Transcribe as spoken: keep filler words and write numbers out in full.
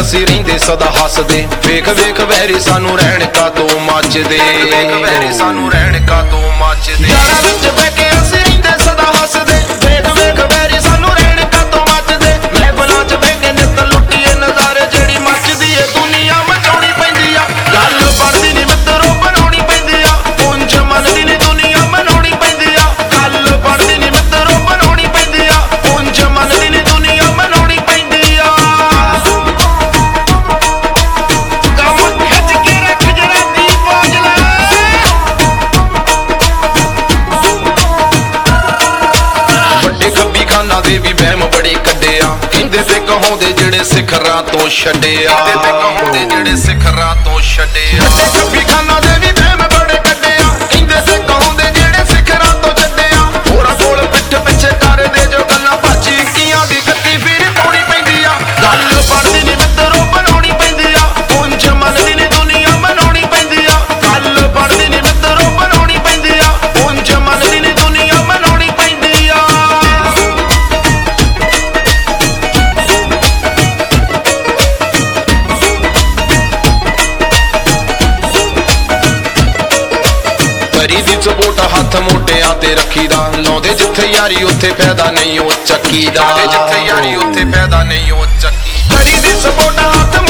ਅਸੀਂ ਰਹਿੰਦੇ ਸਦਾ ਹੱਸਦੇ। ਵੇਖ ਵੇਖ ਵੈਰੀ ਸਾਨੂੰ ਰਹਿਣ ਕਾ ਤੋਂ ਮੱਚਦੇ। ਵੇਖ ਵੈਰੀ ਸਾਨੂੰ ਰਹਿਣ ਕਾ ਤੋਂ ਮੱਚਦੇ। ਯਾਰਾਂ ਵਿੱਚ ਬਹਿ ਕੇ ਅਸੀਂ ਰਹਿੰਦੇ ਸਦਾ ਹੱਸਦੇ। ਵੇਖ ਵੇਖ ਵੈਰੀ ਸਾਨੂੰ ਰਹਿਣ ਕਾ ਤੋਂ ਮੱਚਦੇ। ਮਹਿਫਲਾਂ ਚ ਬਹਿ ਕੇ ਨਿੱਤ ਲੁੱਟੀਏ ਨਜ਼ਾਰੇ। ਜਿਹੜੀ ਮੱਚਦੀ ਏ ਦੁਨੀਆ ਮਚਾਉਣੀ ਪੈਂਦੀ ਆ। ਗੱਲ ਬਣਦੀ ਨੀ ਮਿੱਤਰੋ ਬਣਾਉਣੀ ਪੈਂਦੀ ਆ। ਪੁੰਜ ਮੰਨਦੀ ਨੀ ਦੁਨੀਆ ਮਨਾਉਣੀ ਪੈਂਦੀ ਆ। ਗੱਲ ਬਣਦੀ ਨੀ ਮਿੱਤਰੋ ਬਣਾਉਣੀ ਪੈਂਦੀ ਆ। ਪੁੰਜ ਮੰਨਦੀ ਨੀ ਦੁਨੀਆ ਮਨਾਉਣੀ ਪੈਂਦੀ ਆ। ਕੰਮ ਖਿੱਚ ਕੇ ਰੱਖ ਜਰਾ ਦੀ ਬਾਜ ਲੈ। ਵੱਡੇ ਖੱਬੀ ਖਾਨਾ ਦੇ ਵੀ ਵਹਿਮ ਬੜੇ ਕੱਢਿਆ। ਕਹਿੰਦੇ ਤੇ ਕਹਾਉਂਦੇ ਜਿਹੜੇ ਸਿਖਰਾਂ ਤੋਂ ਛੱਡਿਆ। ਕਹਿੰਦੇ ਤੇ ਕਹਾਉਂਦੇ ਜਿਹੜੇ ਸਿਖਰਾਂ ਤੋਂ ਛੱਡਿਆ। ਵੱਡੇ ਖੱਬੀ ਖਾਨਾ ਦੇ ਵੀ ਵਹਿਮ ਬੜੇ ਕੱਢਿਆ। ਕਹਿੰਦੇ ਤੇ ਕਹਾਉਂਦੇ ਜਿਹੜੇ ਸਿਖਰਾਂ ਤੋਂ ਛੱਡਿਆ। ਹੋਰਾਂ ਕੋਲ ਪਿੱਠ ਪਿੱਛੇ ਕਰਦੇ ਜੋ ਗੱਲਾਂ ਭਾਜੀ ਕੀਆਂ ਦੀ ਗੱਤੀ ਫਿਰ ਪਾਉਣੀ ਪੈਂਦੀ ਆ। ਗੱਲ ਬਣਦੀ ਨੀ ਮਿੱਤਰੋ ਬਣਾਉਣੀ ਪੈਂਦੀ ਆ। ਪੁੰਜ ਮੰਨਦੀ ਨੀ ਦੁਨੀਆ ਮਨਾਉਣੀ ਪੈਂਦੀ ਆ। ਗੱਲ ਬਣਦੀ ਨੀ ਮਿੱਤਰੋ ਬਣਾਉਣੀ ਪੈਂਦੀ ਆ। ਪੁੰਜ ਮੰਨਦੀ ਨੀ ਦੁਨੀਆ ਮਨਾਉਣੀ ਪੈਂਦੀ ਆ। ਕਰੀ ਦੀ ਸਪੋਰਟ ਹੱਥ ਮੋਢਿਆਂ ਤੇ ਰੱਖੀਦਾ। ਲਾਉਂਦੇ ਜਿੱਥੇ ਯਾਰੀ ਉੱਥੇ ਫਾਇਦਾ ਨਹੀਂ ਉਹ ਚੱਕੀ ਦਾ। ਜਿੱਥੇ ਯਾਰੀ ਉੱਥੇ ਫਾਇਦਾ ਨਹੀਂ ਉਹ ਚੱਕੀ। ਕਰੀ ਦੀ ਸਪੋਰਟ ਹੱਥ